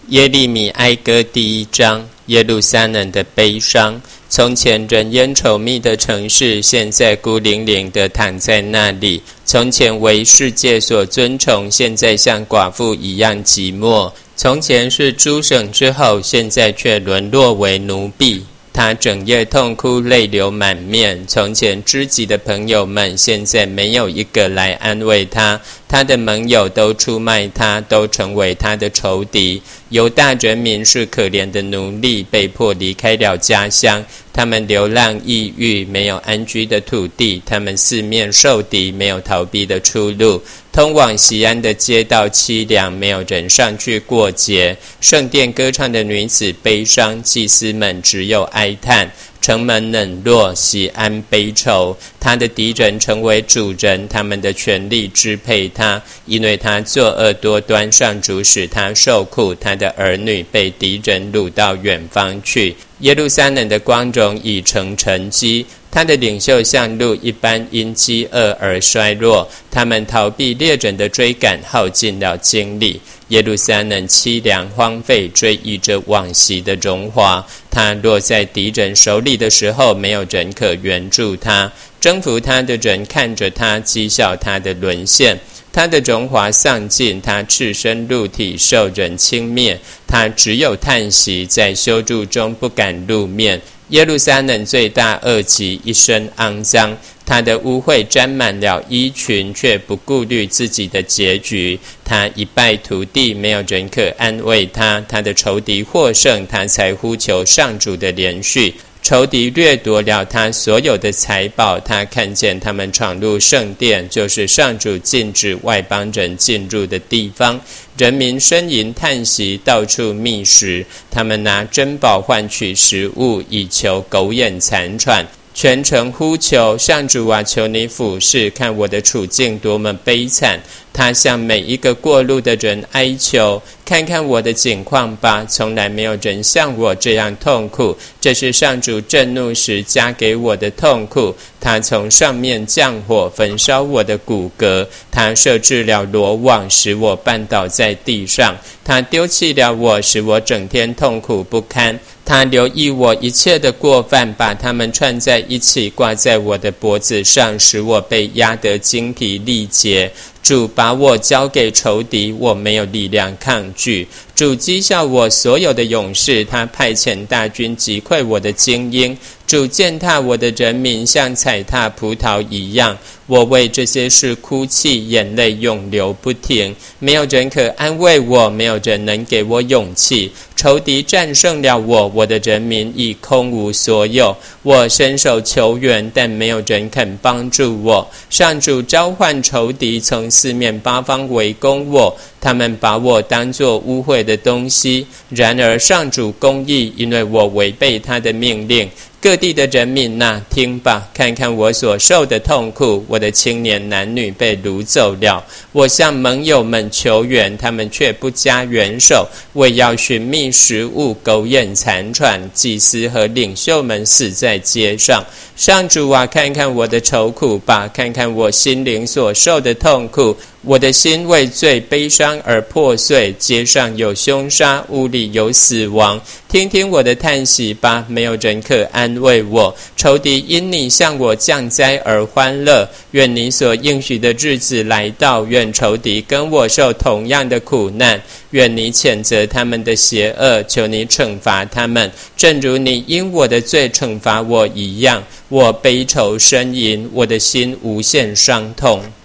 耶利米哀歌第1章，耶路撒冷的悲伤。从前人烟稠密的城市，现在孤零零地躺在那里。从前为世界所尊崇，现在像寡妇一样寂寞。从前是诸省之后，现在却沦落为奴婢。他整夜痛哭，泪流满面。从前知己的朋友们，现在没有一个来安慰他。他的盟友都出卖他，都成为他的仇敌。犹大人民是可怜的奴隶，被迫离开了家乡。他们流浪异域，没有安居的土地。他们四面受敌，没有逃避的出路。通往锡安的街道凄凉，没有人上去过节。圣殿歌唱的女子悲伤，祭司们只有哀叹。城门冷落，锡安悲愁。他的敌人成为主人，他们的权力支配他，因为他作恶多端，上主使他受苦。他的儿女被敌人掳到远方去。耶路撒冷的光荣已成沉积，他的领袖像鹿一般因饥饿而衰弱。他们逃避猎人的追赶，耗尽了精力。耶路撒冷凄凉荒废，追忆着往昔的荣华。他落在敌人手里的时候，没有人可援助他。征服他的人看着他，讥笑他的沦陷。他的荣华丧尽，他赤身露体，受人轻蔑。他只有叹息，在羞辱中不敢露面。耶路撒冷罪大恶极，一身肮脏。他的污秽沾满了衣裙，却不顾虑自己的结局。他一败涂地，没有人可安慰他。他的仇敌获胜，他才呼求上主的怜恤。仇敌掠夺了他所有的财宝，他看见他们闯入圣殿，就是上主禁止外邦人进入的地方。人民呻吟叹息，到处觅食，他们拿珍宝换取食物，以求苟延残喘。全城呼求，上主啊，求你俯视，看我的处境多么悲惨。他向每一个过路的人哀求，看看我的境况吧，从来没有人像我这样痛苦。这是上主震怒时加给我的痛苦。他从上面降火，焚烧我的骨骼。他设置了罗网，使我绊倒在地上。他丢弃了我，使我整天痛苦不堪。他留意我一切的过犯，把它们串在一起，挂在我的脖子上，使我被压得精疲力竭。主把我交给仇敌，我没有力量抗拒。主讥笑我所有的勇士，他派遣大军击溃我的精英。主践踏我的人民，像踩踏葡萄一样。我为这些事哭泣，眼泪永流不停。没有人可安慰我，没有人能给我勇气。仇敌战胜了我，我的人民已空无所有。我伸手求援，但没有人肯帮助我。上主召唤仇敌，从四面八方围攻我。他们把我当作污秽的东西。然而上主公义，因为我违背他的命令。各地的人民啊，听吧，看看我所受的痛苦。我的青年男女被掳走了。我向盟友们求援，他们却不加援手。我要寻觅食物，苟延残喘。祭司和领袖们死在街上。上主啊，看看我的愁苦吧，看看我心灵所受的痛苦。我的心为罪悲伤而破碎，街上有凶杀，屋里有死亡。听听我的叹息吧，没有人可安慰我。仇敌因你向我降灾而欢乐。愿你所应许的日子来到，愿仇敌跟我受同样的苦难。愿你谴责他们的邪恶，求你惩罚他们，正如你因我的罪惩罚我一样。我悲愁呻吟，我的心无限伤痛。